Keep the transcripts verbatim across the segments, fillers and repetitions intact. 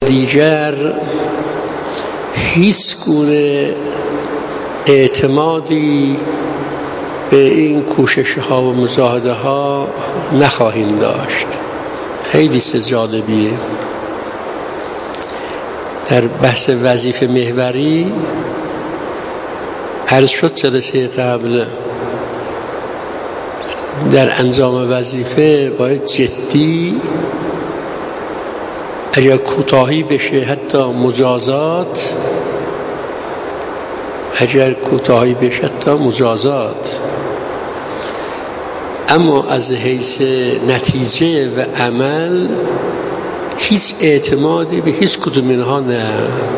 دیگر هیچ گونه اعتمادی به این کوشش ها و مجاهده ها نخواهیم داشت. خیلی جالبیه. در بحث وظیفه محوری عرض شد جلسه قبل، در انجام وظیفه باید جدی، اگر کوتاهی بشه حتی مجازات، اگر کوتاهی بشه حتی مجازات، اما از حیث نتیجه و عمل هیچ اعتمادی به هیچ کدوم اینها نه.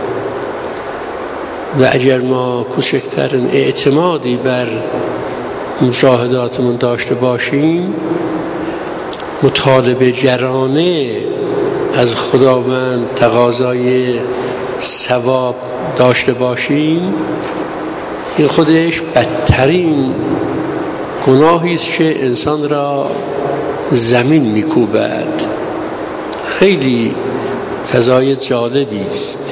و اگر ما کوچکترین اعتمادی بر مجاهداتمون داشته باشیم، مطالبه جرانه از خداوند تقاضای ثواب داشته باشیم، این خودش بدترین گناهی است که انسان را زمین میکوبد. خیلی فضای جالبی است.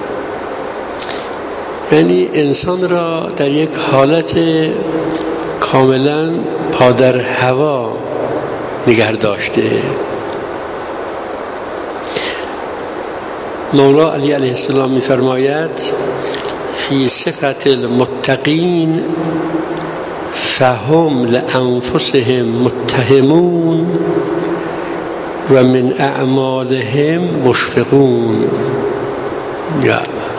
یعنی انسان را در یک حالت کاملا پادر هوا نگه داشته. مولا علی علیه السلام می‌فرماید فی صفت المتقین فهم لانفسهم متهمون و من اعمالهم مشفقون. یا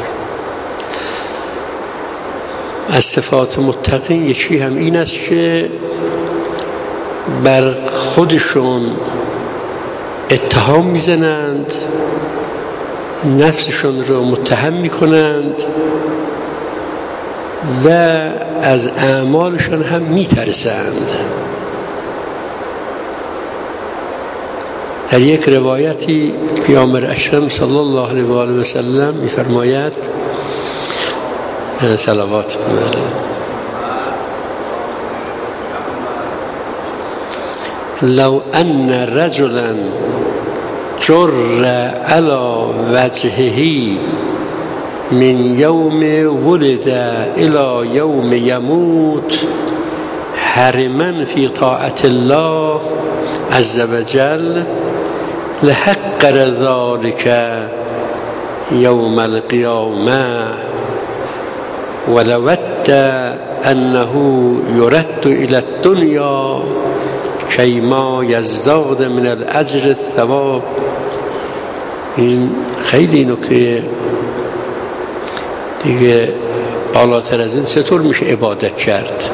از صفات متقین یکی هم این است که بر خودشون اتهام میزنند، نفسشون رو متهم میکنند و از اعمالشون هم میترسند. در یک روایتی پیامبر اکرم صلی الله علیه و آله و سلم میفرماید، صلوات بر لو ان رجلا جر على وجهه من يوم ولد الى يوم يموت حرما في طاعة الله عز وجل لحقر ذلك يوم القيامة ولود أنه يرد إلى الدنيا كيما يزداد من الأجر الثواب. این خیلی نکته دیگه بالاتر از این چطور میشه عبادت کرد؟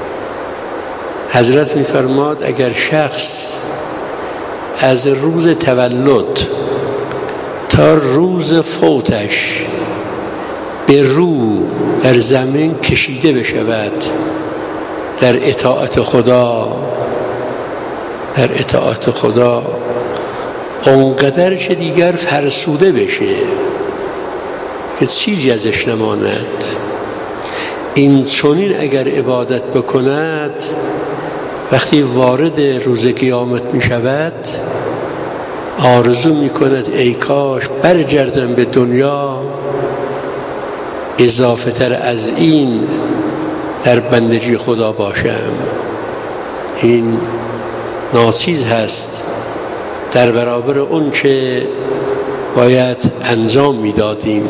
حضرت میفرماد اگر شخص از روز تولد تا روز فوتش به رو در زمین کشیده بشود در اطاعت خدا، در اطاعت خدا اونقدر که دیگر فرسوده بشه که چیزی ازش نماند، این چنین اگر عبادت بکند وقتی وارد روز قیامت می شود آرزو می کند ای کاش برگردم به دنیا، اضافه تر از این در بندگی خدا باشم. این ناچیز هست در برابر اون که باید انجام میدادیم.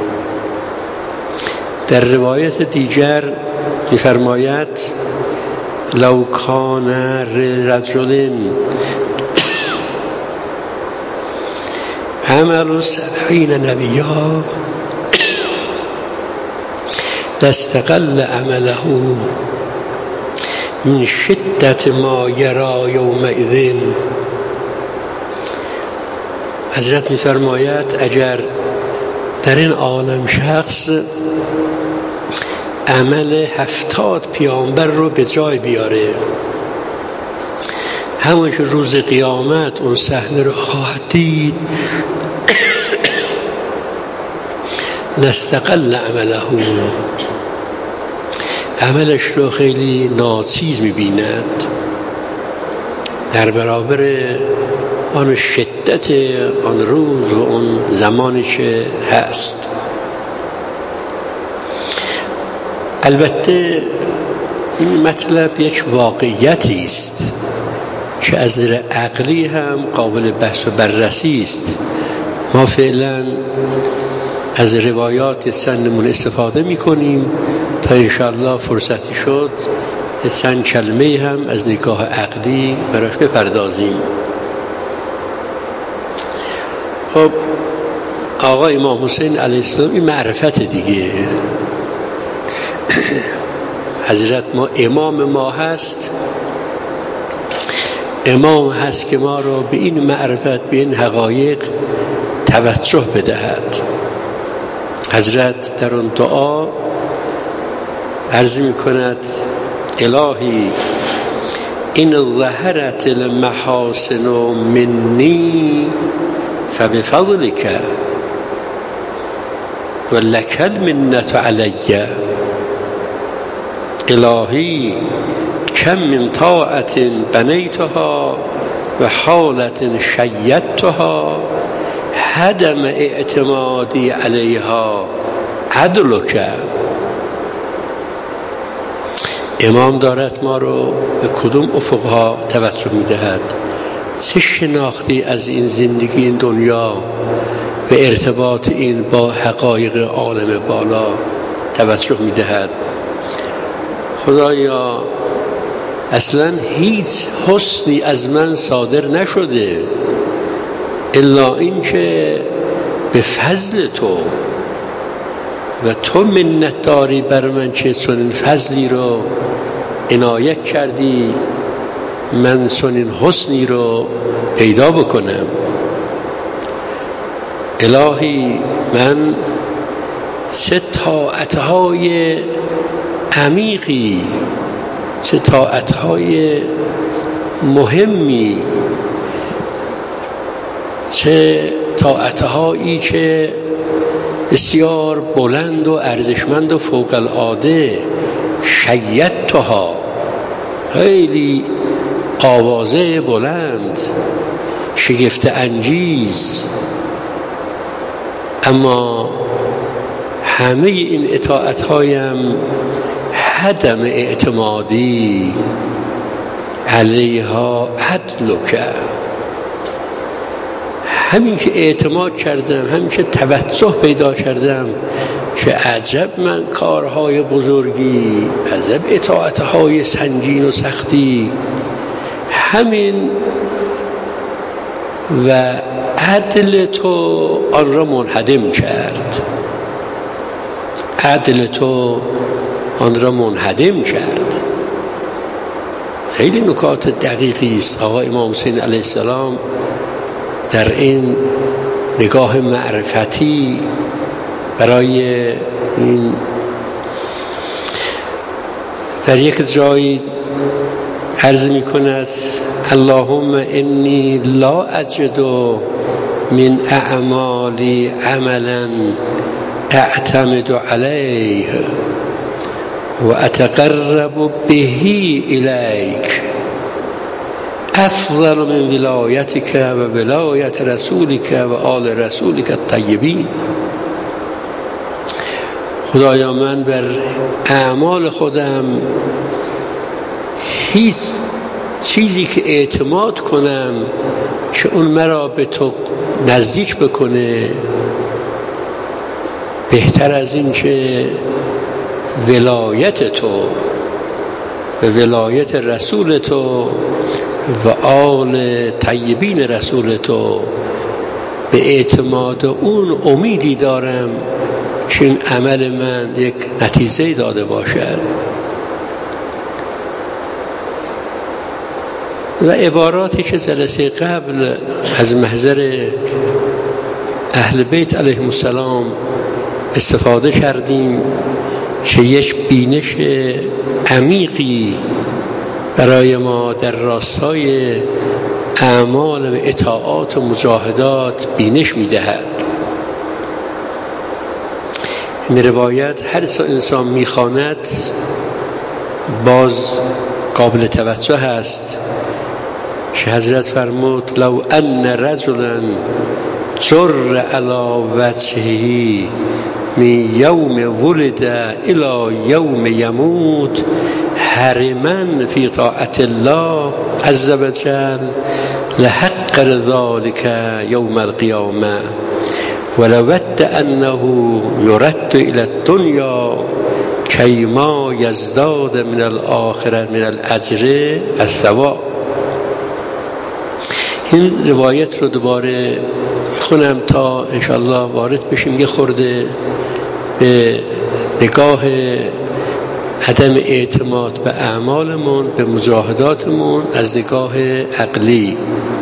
در روایت دیگر می‌فرماید لو کان رجل عمل سبعین نبیا لاستقل عمله من شدت ما یرا یومئذ. حضرت می‌فرماید اگر در این عالم شخص عمل هفتاد پیامبر رو به جای بیاره، همون که روز قیامت اون صحنه رو خواهد دید، لاستقل عمله، عملش رو خیلی ناچیز می‌بیند در برابر آن شدت شدت آن روز و اون زمانی که هست. البته این مطلب یک واقعیتی است که از نظر عقلی هم قابل بحث و بررسی است. ما فعلا از روایات سندمون استفاده میکنیم تا انشاءالله فرصتی شد چند کلمه هم از نگاه عقلی براش بپردازیم. خب آقا امام حسین علیه السلام این معرفت دیگه، حضرت ما امام ما هست، امام هست که ما رو به این معرفت، به این حقایق توجه بدهد. حضرت در اون دعا عرض می کند الهی این ظهرت المحاسن منی فبفضلک و لک المنت علی. الهی کم من طاعت بنیتها و حالت شیدتها هدم اعتمادی علیها عدلک. امام دارد ما رو به کدوم افقها توجه می‌دهد؟ چه شناختی از این زندگی این دنیا و ارتباط این با حقایق عالم بالا توجه می‌دهد؟ خدایا اصلا هیچ حسنی از من صادر نشده الا این که به فضل تو و تو منت داری بر من که چنین فضلی رو عنایت کردی من چنین حسنی رو پیدا بکنم. الهی من چه طاعتهای عمیقی، چه طاعتهای مهمی، چه طاعتهایی که بسیار بلند و ارزشمند و فوق العاده، شیدتها، خیلی آوازه بلند، شگفت انگیز، اما همه این اطاعتهایم هدم اعتمادی علیها عدلک. همین که اعتماد کردم، همین که توجه پیدا کردم که عجب من کارهای بزرگی، عجب اطاعتهای سنگین و سختی، همین و عدل تو آن را منهدم کرد، عدل تو آن را منهدم کرد. خیلی نکات دقیقی است آقا امام حسین علیه السلام در این نگاه معرفتی برای این. در یک جایی عرض می کند اللهم انی لا اجد من اعمالی عملا اعتمد علیه و اتقرب به الیک افضل من ولایتک و ولایت رسولک و آل رسولک الطیبین. خدایا من بر اعمال خودم هیچ چیزی که اعتماد کنم که اون مرا به تو نزدیک بکنه بهتر از این که ولایت تو و ولایت رسول تو و آل طیبین رسول تو، به اعتماد اون امیدی دارم که این عمل من یک نتیجه داده باشد. و عباراتی که جلسه قبل از محضر اهل بیت علیهم السلام استفاده کردیم که یک بینش عمیقی برای ما در راستای اعمال و اطاعات و مجاهدات بینش می‌دهد. این روایت هر سا انسان می‌خواند باز قابل توجه است که حضرت فرمود لو ان رجلا جر علی وجهه من یوم ولد الی یوم یموت حرما فی طاعت الله عز وجل لحقر ذلك یوم القیامه ولود انه یرد الی الدنیا کیما یزداد من الاخره من الاجر الثواب. این روایت رو دوباره خونم تا انشالله وارد بشیم، یه خورده به نگاه عدم اعتماد به اعمالمون، به مجاهداتمون از نگاه عقلی.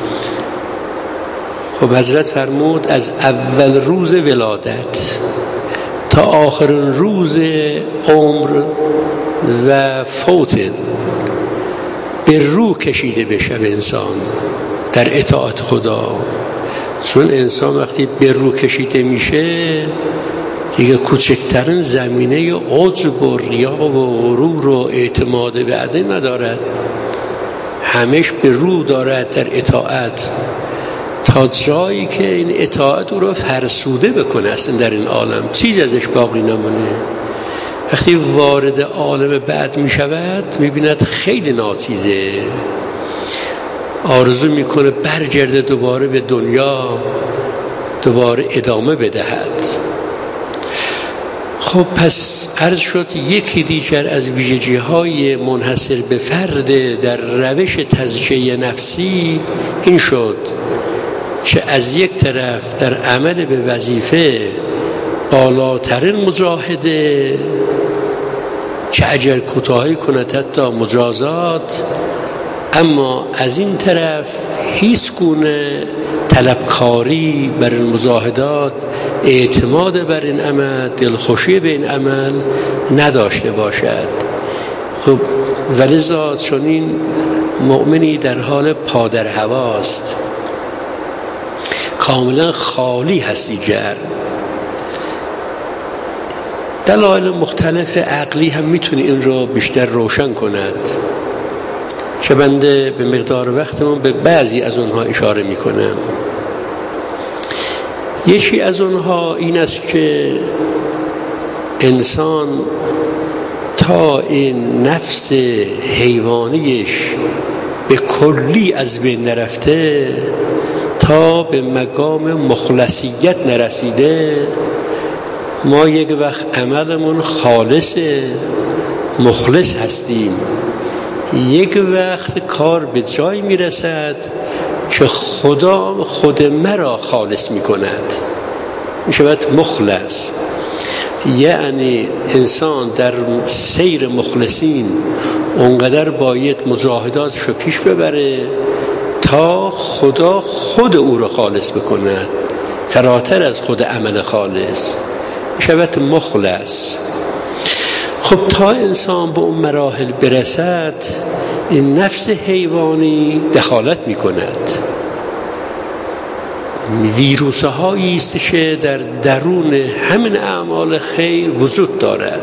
خب حضرت فرمود از اول روز ولادت تا آخرین روز عمر و فوت به رو کشیده بشه به انسان در اطاعت خدا. چون انسان وقتی به رو کشیده میشه دیگه کوچکترین زمینه عجب و ریا و غرور و اعتماد به عدل ندارد، همش به رو دارد در اطاعت تا جایی که این اطاعت او رو فرسوده بکنه. اصلا در این عالم چیز ازش باقی نمونه. وقتی وارد عالم بعد می شود می بیند خیلی ناچیزه، آرزو میکنه برگرده دوباره به دنیا، دوباره ادامه بدهد. خب پس عرض شد یکی دیگر از ویژگی های منحصر به فرد در روش تزکیه نفسی این شد که از یک طرف در عمل به وظیفه بالاترین مجاهده که اجر کوتاهی کند حتی مجازات، اما از این طرف هیچ گونه طلبکاری بر این مجاهدات، اعتماد بر این عمل، دلخوشی به این عمل نداشته باشد. خب ولذا چون این مؤمنی در حال پادر هواست، کاملا خالی هستی جرم. دلایل مختلف عقلی هم میتونه این رو بیشتر روشن کند که بنده به مقدار وقتمون به بعضی از اونها اشاره میکنم. یکی از اونها این است که انسان تا این نفس حیوانیش به کلی از بین نرفته، تا به مقام مخلصیت نرسیده، ما یک وقت عملمون خالصه، مخلص هستیم، یک وقت کار به جای میرسد که خدا خود مرا خالص میکند، میشود مخلص. یعنی انسان در سیر مخلصین اونقدر باید مجاهداتش رو پیش ببره تا خدا خود او رو خالص بکند، فراتر از خود عمل خالص، میشود مخلص. خب تا انسان به اون مراحل برسد، این نفس حیوانی دخالت میکند. ویروس هایی است که در درون همین اعمال خیر وجود دارد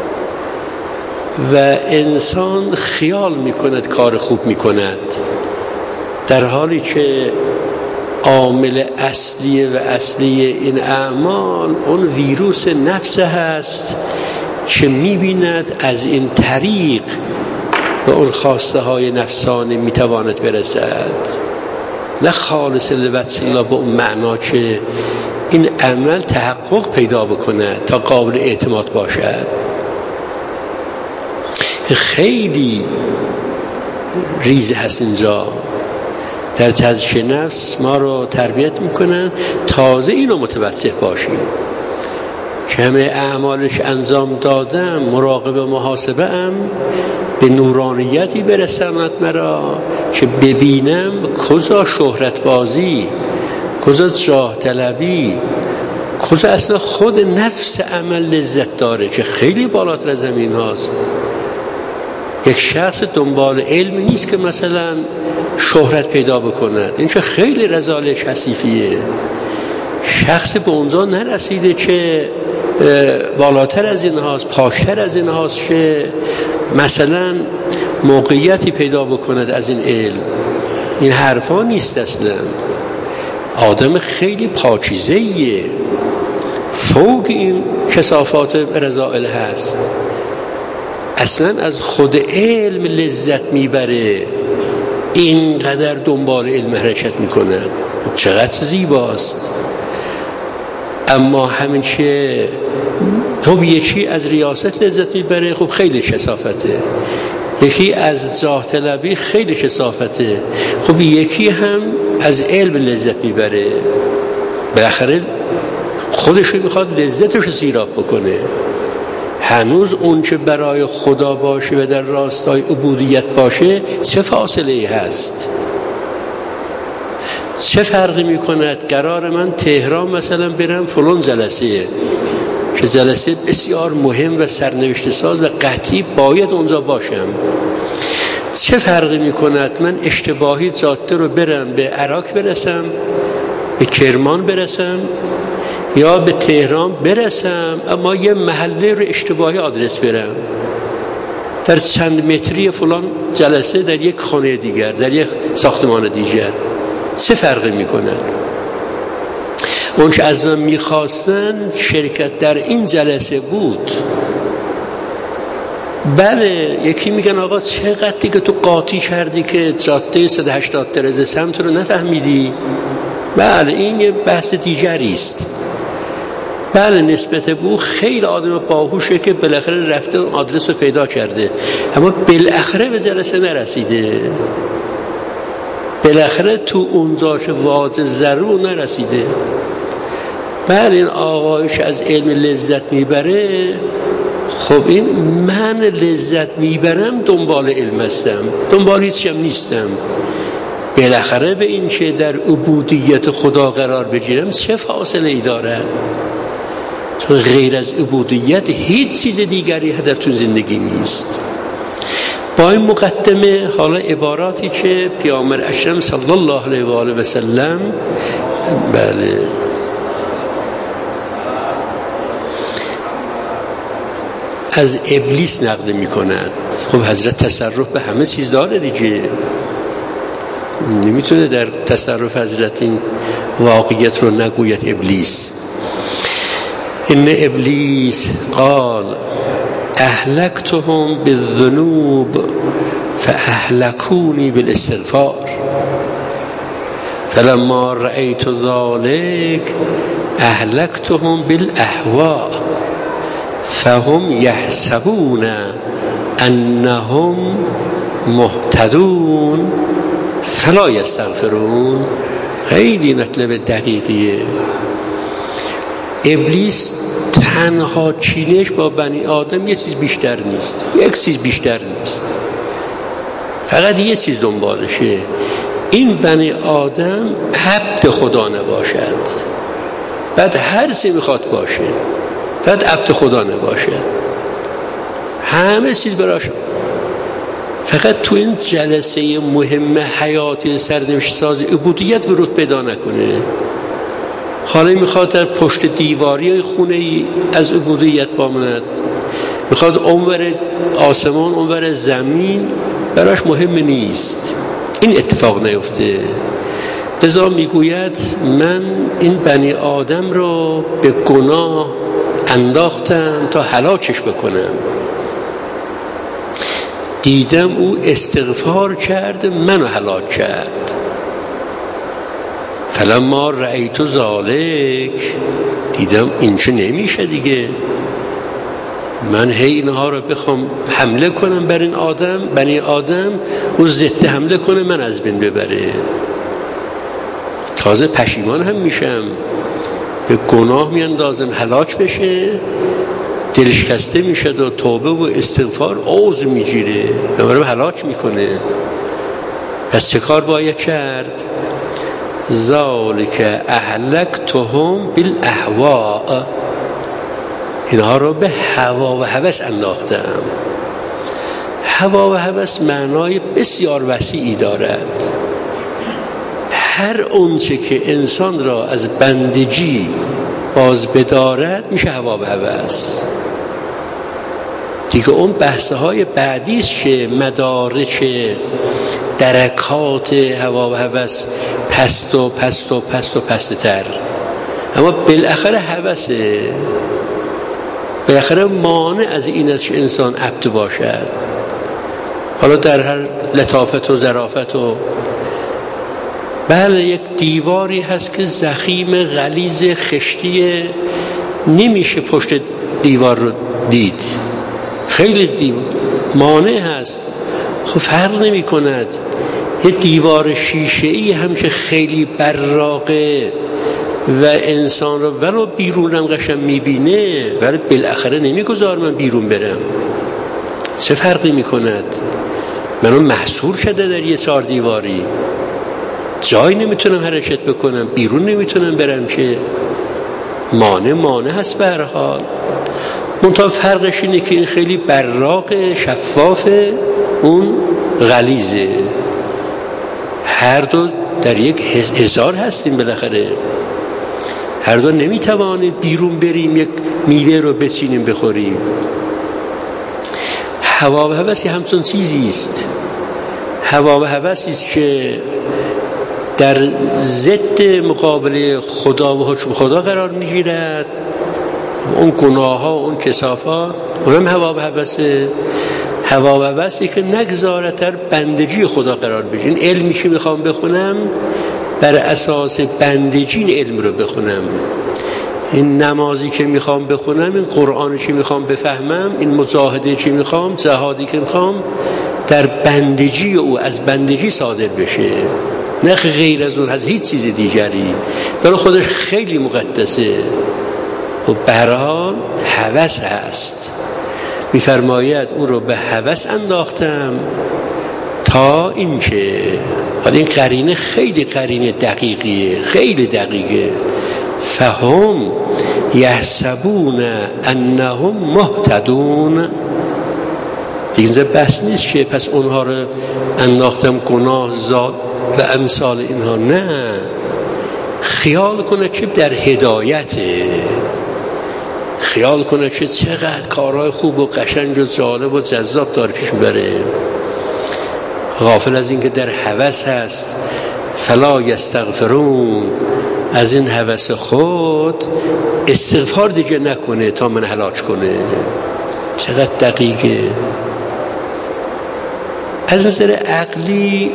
و انسان خیال میکند کار خوب میکند، در حالی که عامل اصلی و اصلی این اعمال اون ویروس نفس هست که میبیند از این طریق به اون خواسته های نفسانی میتواند برسد، نه خالص لوجه الله به اون معنا که این عمل تحقق پیدا بکنه تا قابل اعتماد باشد. خیلی ریزه هست اینجا. در تزکیه نفس ما رو تربیت میکنن تازه اینو متوسط باشیم که همه اعمالش انجام دادم، مراقب محاسبه ام، به نورانیتی برساند مرا که ببینم کجا شهرت بازی، کجا جاه طلبی، کجا اصلا خود نفس عمل لذت داره که خیلی بالاتر از زمین هاست. یک شخص دنبال علمی نیست که مثلا شهرت پیدا بکند، این که خیلی رذال کثیفیه. شخص به اونجا نرسیده که بالاتر از این هاست، پاشتر از این هاست که مثلا موقعیتی پیدا بکند از این علم. این حرفا نیست اصلا. آدم خیلی پاکیزه‌ایه، فوق این کثافات رذائل هست، اصلا از خود علم لذت میبره، اینقدر دنبال علم حرکت میکنه. چقدر زیباست. اما همین چه خب یکی از ریاست لذت میبره، خب خیلی کثافته. یکی از جاه طلبی خیلی کثافته، خب یکی هم از علم لذت میبره. بالاخره خودش میخواد لذتش رو سیراب بکنه. هنوز اون که برای خدا باشه و در راستای عبودیت باشه چه فاصله ای هست؟ چه فرقی میکند قرار من تهران مثلا برم فلان جلسه که جلسه بسیار مهم و سرنوشت ساز و قطعی باید اونجا باشم، چه فرقی میکند من اشتباهی جاده رو برم به عراق برسم، به کرمان برسم، یا به تهران برسم اما یه محله رو اشتباهی آدرس برم، در چند متری فلان جلسه در یک خانه دیگر، در یک ساختمان دیگر، چه فرقی میکنن؟ اون که از من میخواستن شرکت در این جلسه بود. بله یکی میگن آقا چقدر دیگه تو قاطی کردی که جاده صد و هشتاد درجه سمت رو نفهمیدی. بله این یه بحث دیگری است. بله نسبت به خیلی آدم باهوشه که بالاخره رفته آدرس رو پیدا کرده، اما بالاخره به جلسه نرسیده، بالاخره تو اونجا که واضح ضرور نرسیده. بله این آقایش از علم لذت میبره، خب این من لذت میبرم دنبال علم هستم، دنبال هیچیم نیستم. بالاخره به این که در عبودیت خدا قرار بگیرم چه فاصله ای دارد؟ چون غیر از عبودیت هیچ چیز دیگری هدف تو زندگی نیست. با این مقدمه حالا عباراتی که پیامبر اکرم صلی الله علیه و آله و سلم بله از ابلیس نقل می کند. خب حضرت تصرف به همه چیز داره دیگه، نمیتونه در تصرف حضرت این واقعیت رو نگوید ابلیس. ان ابلیس قال اهلكتهم بالذنوب فاهلكوني بالاستغفار فلما رأيت ذلك اهلكتهم بالاهواء فهم يحسبون انهم مهتدون فلا يستغفرون. خیلی مطلب دقیقیه. ابلیس تنها چینش با بنی آدم یه چیز بیشتر نیست، یک چیز بیشتر نیست، فقط یه چیز دنبالشه، این بنی آدم عبد خدا نباشد. بعد هر چی میخواد باشه فقط عبد خدا نباشد، همه چیز براش، فقط تو این جلسه مهم حیاتی سرنوشت ساز عبودیت ورود پیدا نکنه. حالا میخواد در پشت دیواری خونه ای از عبودیت بامند، میخواد اونور آسمان اونور زمین، براش مهم نیست. این اتفاق نیفته. لذا میگوید من این بنی آدم رو به گناه انداختم تا هلاکش بکنم. دیدم او استغفار کرد، منو هلاک کرد. فلما رأیت ذالک، دیدم این چه نمیشه دیگه، من هی اینها رو بخوام حمله کنم بر این آدم، بنی آدم، او ضد حمله کنه من از بین ببره. تازه پشیمان هم میشم، به گناه میاندازم هلاک بشه، دلش خسته میشه و توبه و استغفار عوض میگیره و منو هلاک میکنه. پس چه کار باید کرد؟ ذالک اهلکتهم بالاهواء، اینها رو به هوا و هوس انداختم. هوا و هوس معنای بسیار وسیعی دارد. هر اونچه که انسان را از بندگی باز بدارد میشه هوا و هوس. دیگه اون بحث های بعدیش که مدارک درکات هوا و هوس پست و پست و پست و پست تر، اما بالاخره هوسه، بالاخره مانع از این است که انسان عبد باشد. حالا در هر لطافت و ظرافت و بله یک دیواری هست که ضخیم غلیظ خشتی، نمیشه پشت دیوار رو دید، خیلی دیوار مانع هست، خب فرق نمی کند. یه دیوار شیشه‌ای هم که خیلی براقه و انسان رو ولو بیرونم قشنگ میبینه ولی بالاخره نمیگذار من بیرون برم، چه فرقی میکند؟ منو محصور شده در یه چهار دیواری، جایی نمیتونم حرکت بکنم، بیرون نمیتونم برم، که مانع مانع هست به هر حال. منتها فرقش اینه که این خیلی براق شفافه، اون غلیظه. هر دو در یک حصار هستیم بالاخره، هر دو نمیتوانیم بیرون بریم یک میوه رو بچینیم بخوریم. هوا و هوسی همچون چیزی است، هوا و هوسی است که در ضد مقابل خدا و حکم خدا قرار میگیرد، اون گناه ها و اون کثافات، اونم هوا و هوسه. هوا و هوسی که نگذارد در بندگی خدا قرار بگیرد. این علمی که میخوام بخونم بر اساس بندگی این علم رو بخونم، این نمازی که میخوام بخونم، این قرآنی که میخوام بفهمم، این مجاهده که میخوام، جهادی که میخوام، در بندگی او از بندگی صادر بشه، نه غیر از اون، از هیچ چیز دیگری. برای خودش خیلی مقدسه و به هر حال هوس هست. میفرماید اون رو به هوس انداختم تا اینکه، حالا این قرینه خیلی قرینه دقیقیه، خیلی دقیقه، فهم یحسبون انهم مهتدون. دیگه بس نیست که پس اونها رو انداختم گناه زاد و امثال اینها، نه، خیال کنه که در هدایته، خیال کنه که چقدر کارهای خوب و قشنگ و جالب و جذاب داره پیش بره، غافل از این که در هوس هست. فلا یستغفرون، از این هوس خود استغفار دیگه نکنه تا من هلاک کنه. چقدر دقیقه. از نظر عقلی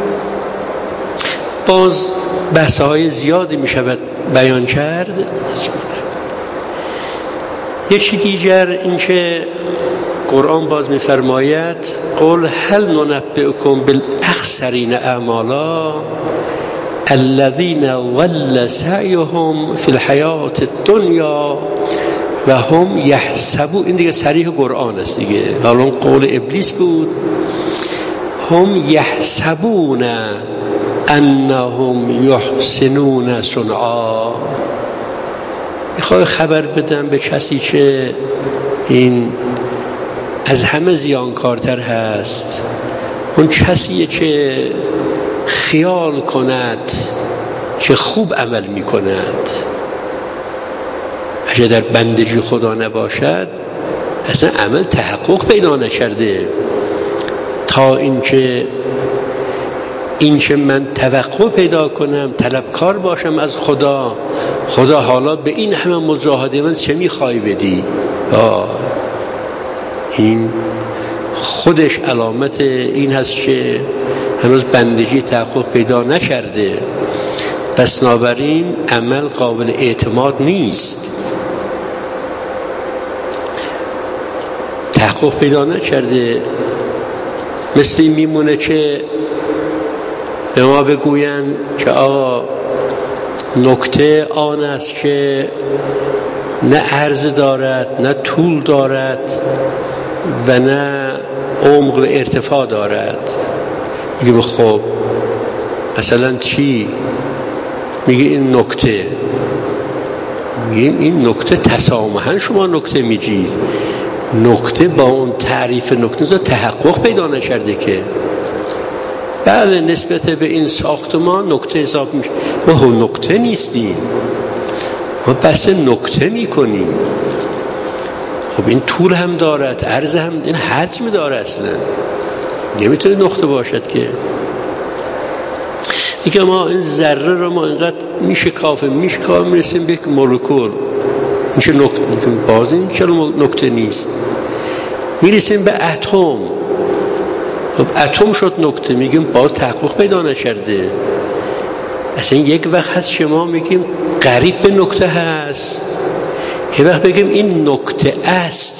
باز بحث‌های زیادی می شود بیان کرد. یکی دیگر این که قرآن باز می فرماید قل هل ننبئکم بالاخسرین اعمالا الذین ضل سعیهم فی الحیات الدنیا و هم یحسبون. این دیگه صریح قرآن است دیگه، حالا قول ابلیس بود. هم یحسبون انهم یحسنون صنعا. میخوای خبر بدم به کسی که این از همه زیانکارتر هست، اون کسیه که خیال کند که خوب عمل میکند، اگه در بندگی خدا نباشد اصلا عمل تحقق پیدا نکرده. تا اینکه این که من توقع پیدا کنم، طلبکار باشم از خدا، خدا حالا به این همه مجاهده من چه میخوای بدی؟ آه. این خودش علامت این هست که هنوز بندگی تحقق پیدا نکرده، پس بنابراین عمل قابل اعتماد نیست، تحقق پیدا نکرده. مثل این میمونه که به ما بگوین که آقا نکته آن است که نه عرض دارد، نه طول دارد و نه عمق و ارتفاع دارد. میگه خب مثلا چی؟ میگه این نکته، میگه این نکته تسامحاً شما نکته میگید، نکته با اون تعریف نکته تحقق پیدا نکرده که. بله نسبت به این ساختمان نکته حساب میشه، ما هم نکته نیستیم، ما بس نکته میکنیم. خب این طول هم دارد، عرض هم، این حجم داره، اصلا نمیتونه نقطه باشد که. میگه ما این ذره رو ما اینقدر میشکافیم میشکافیم میرسیم به یک مولکول، میشه نکته. باز این چرا نکته نیست؟ میرسیم به اتم. خب اتم شد نکته، میگیم باز تحقق پیدا نکرده. اصلا یک وقت هست شما میگیم قریب به نکته هست، یه وقت بگیم این نکته است.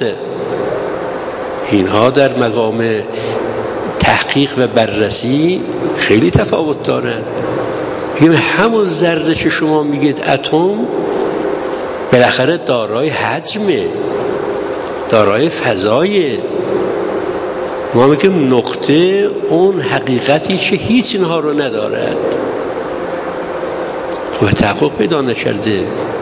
اینها در مقام تحقیق و بررسی خیلی تفاوت دارند. میگیم همون ذره که شما میگید اتم بالاخره دارای حجمه، دارای فضایه. ما میگیم نقطه اون حقیقتی که هیچ اینها رو ندارد و تحقق پیدا نکرده.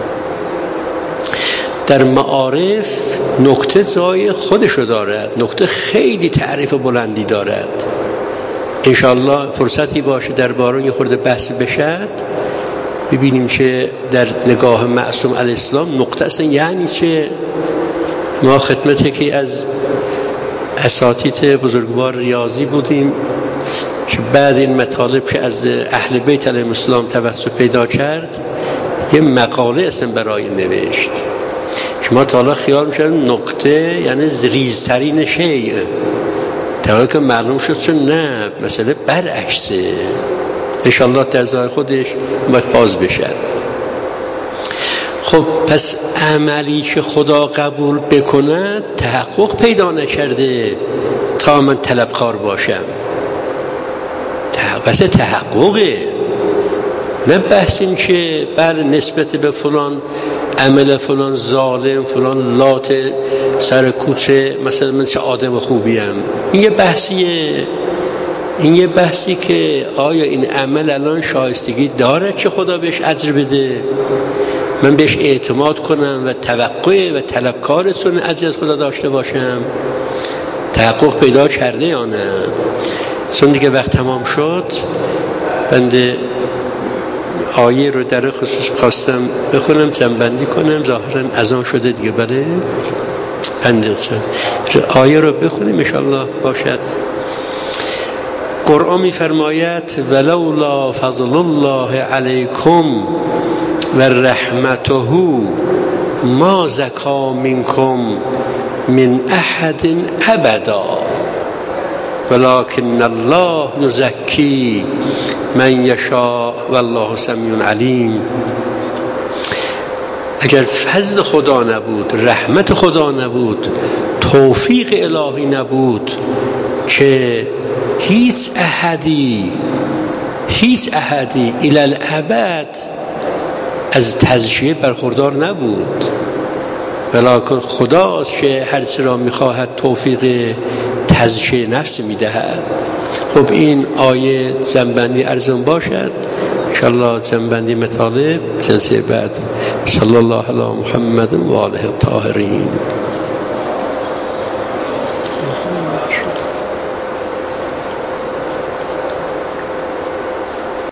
در معارف نکته جای خودشو دارد، نکته خیلی تعریف بلندی دارد. انشاءالله فرصتی باشه در بارون یه خورده بحث بشد، ببینیم که در نگاه معصوم علیه السلام نقطه اصلا یعنی چه. ما خدمت یکی از اساتید بزرگوار ریاضی بودیم که بعد این مطالب که از اهل بیت علیهم السلام توسط پیدا کرد یه مقاله اصلا برای نوشت. شما تا حالا خیال میشه نقطه یعنی ریزترین شیء، تا حالا که معلوم شد چون نه، مسئله برعکسه. انشاءالله در ذات خودش باید باز بشه. خب پس عملی که خدا قبول بکند تحقق پیدا نکرده تا من طلبکار باشم. بس تحققه، نه بحث این که بر نسبت به فلان عمل فلان ظالم فلان لات سر کوچه مثلا من چه آدم خوبیم. این یه بحثیه، این یه بحثی که آیا این عمل الان شایستگی داره که خدا بهش اجر بده، من بهش اعتماد کنم و توقع و طلبکارتون اجر خدا داشته باشم. تحقق پیدا کرده یا نه؟ چون دیگه وقت تمام شد، بنده آیه رو در خصوص خواستم بخونم، جنبندی کنم. ظاهرا اذان شده دیگه. بله بنده آیه رو بخونیم انشاءالله باشد. قرآن می فرماید ولولا فضل الله علیکم و رحمته ما زکا منکم من احد ابدا ولکن الله یزکی من یشاء والله سمیع علیم. اگر فضل خدا نبود، رحمت خدا نبود، توفیق الهی نبود که هیچ احدی هیچ احدی الی الابد از تزکیه برخوردار نبود، ولکن خداست که هر چه را میخواهد توفیق تزکیه نفس میدهد. خب این آیه جنبندی ارزان باشد. انشاءالله جنبندی مطالب جلسه بعد. صلی الله علی محمد و آله الطاهرین.